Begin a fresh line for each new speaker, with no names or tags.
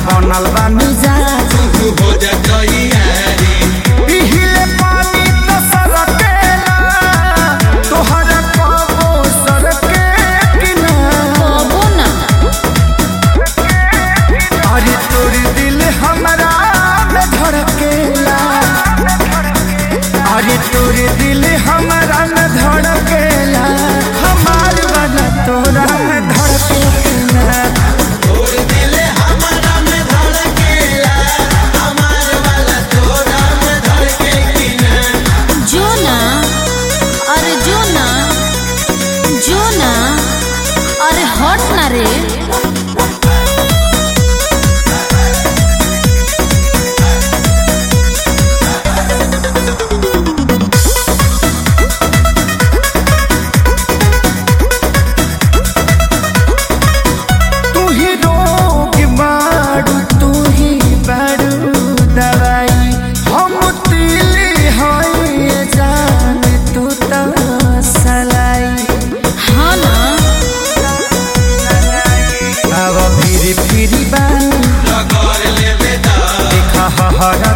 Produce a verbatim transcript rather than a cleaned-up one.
बनल बा मिजाज
हो जाई यारी
इहिले पानी तो सरकेला तोहरा कबो सरके किना
कबो ना।
अरे तोर दिल हमरा में धड़केला अरे तोर दिल हमरा में धड़केला हमार वाला तोरा में धड़केला
तोर दिल हमारा में धड़केला हमार वाला तोरा में धड़के कि ना
जो ना अरे जो ना जो ना अरे हट ना रे।
तू ही रोग बाड़ू तू ही बाड़ू दवाई हम तिली हई जान तू तो सलाई
हाँ ना
अब फिर फिर बानी
कर लेबे दा
देखा हरा